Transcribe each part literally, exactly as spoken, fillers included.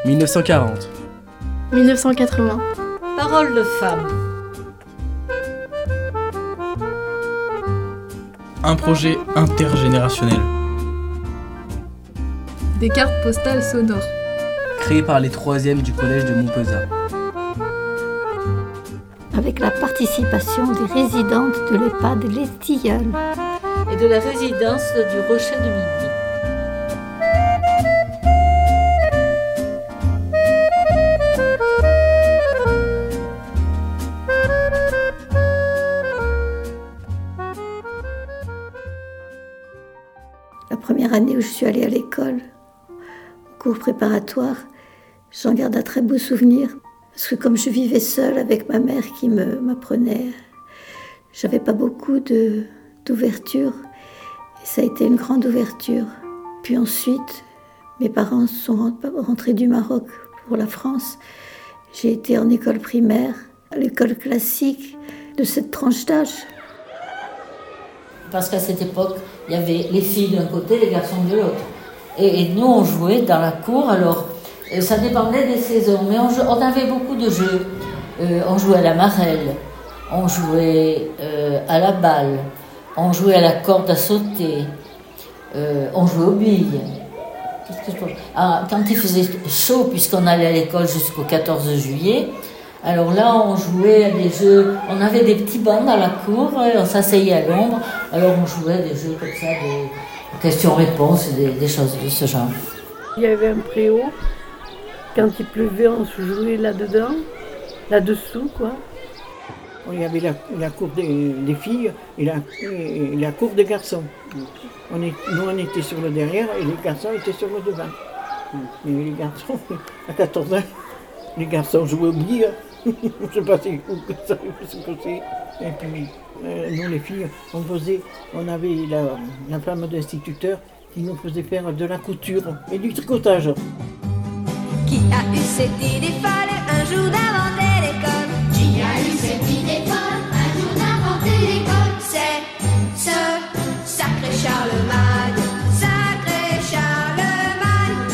mille neuf cent quarante. mille neuf cent quatre-vingts. Parole de femme. Un projet intergénérationnel. Des cartes postales sonores. Créé par les troisièmes du collège de Montpezat. Avec la participation des résidentes de l'EHPAD Les Tilleuls Et de la résidence du Rocher de Midi. La première année où je suis allée à l'école, au cours préparatoire, j'en garde un très beau souvenir. Parce que comme je vivais seule avec ma mère qui me, m'apprenait, j'avais pas beaucoup de, d'ouverture. Et ça a été une grande ouverture. Puis ensuite, mes parents sont rentrés du Maroc pour la France. J'ai été en école primaire, à l'école classique de cette tranche d'âge. Parce qu'à cette époque, il y avait les filles d'un côté, les garçons de l'autre. Et, et nous, on jouait dans la cour, alors ça dépendait des saisons, mais on, on avait beaucoup de jeux. Euh, on jouait à la marelle, on jouait euh, à la balle, on jouait à la corde à sauter, euh, on jouait aux billes. Qu'est-ce que je peux... ah, quand il faisait chaud, puisqu'on allait à l'école jusqu'au quatorze juillet, alors là, on jouait à des jeux, on avait des petits bancs dans la cour, on s'asseyait à l'ombre, alors on jouait à des jeux comme ça, des questions-réponses, des, des choses de ce genre. Il y avait un préau, quand il pleuvait, on se jouait là-dedans, là-dessous, quoi. Il y avait la, la cour des, des filles et la, et la cour des garçons. On est, nous, on était sur le derrière et les garçons étaient sur le devant. Et les garçons, à quatorze ans, les garçons jouaient aux billes. Je ne sais pas si vous savez ce que c'est. Et puis, euh, nous, les filles, on faisait, on avait la, la femme d'instituteur qui nous faisait faire de la couture et du tricotage. Qui a eu cette idée folle un jour d'inventer l'école? Qui a eu cette idée folle un jour d'inventer l'école? C'est ce sacré Charlemagne, sacré Charlemagne,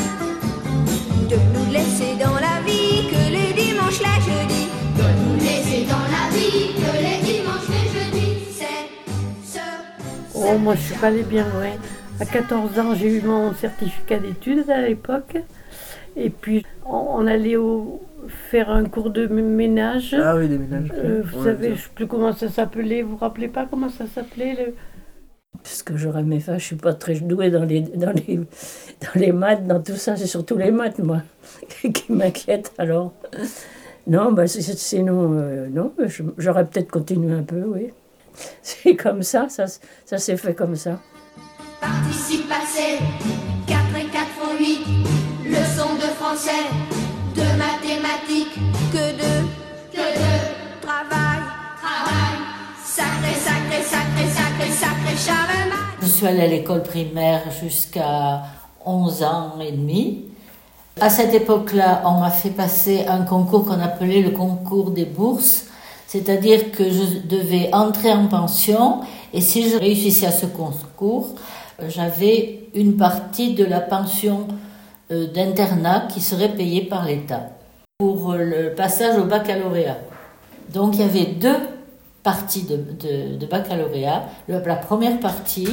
de nous laisser dans la vie que les dimanches, les jeudis, de nous laisser dans la vie que les dimanches, les jeudis. C'est ce. Oh, moi je suis pas allée bien loin. À quatorze ans, j'ai eu mon certificat d'études à l'époque. Et puis, on allait au, faire un cours de ménage. Ah oui, des ménages. Euh, vous ouais, savez, je ne sais plus comment ça s'appelait. Vous vous rappelez pas comment ça s'appelait le... Parce que j'aurais aimé faire, je ne suis pas très douée dans les, dans, les, dans les maths, dans tout ça. C'est surtout les maths, moi, qui m'inquiètent alors. Non, bah, c'est, sinon, euh, non, j'aurais peut-être continué un peu, oui. C'est comme ça, ça, ça s'est fait comme ça. Participe passé, quatre et quatre font huit. Leçon de français, de mathématiques, que de, que de travail, travail, sacré, sacré, sacré, sacré, sacré Charlemagne. Je suis allée à l'école primaire jusqu'à onze ans et demi. À cette époque-là, on m'a fait passer un concours qu'on appelait le concours des bourses, c'est-à-dire que je devais entrer en pension et si je réussissais à ce concours, j'avais une partie de la pension d'internat qui serait payé par l'État pour le passage au baccalauréat. Donc il y avait deux parties de, de, de baccalauréat. La première partie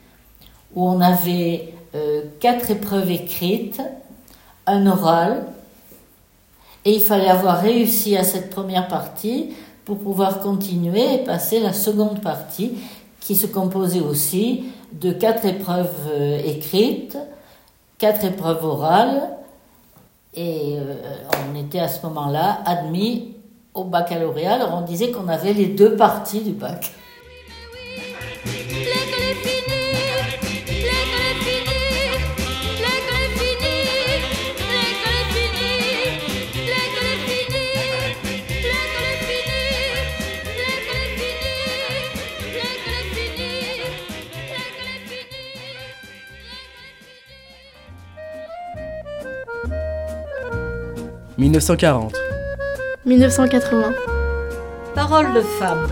où on avait euh, quatre épreuves écrites, un oral, et il fallait avoir réussi à cette première partie pour pouvoir continuer et passer la seconde partie qui se composait aussi de quatre épreuves euh, écrites, quatre épreuves orales, et euh, on était à ce moment-là admis au baccalauréat. Alors on disait qu'on avait les deux parties du bac. mille neuf cent quarante. mille neuf cent quatre-vingts. Parole de femme.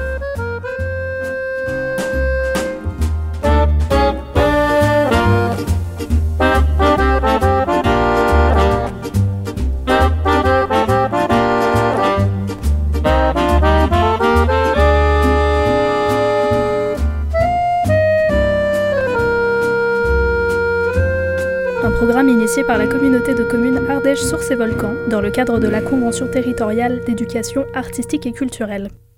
programme initié par la communauté de communes Ardèche Sources et Volcans dans le cadre de la Convention territoriale d'éducation artistique et culturelle.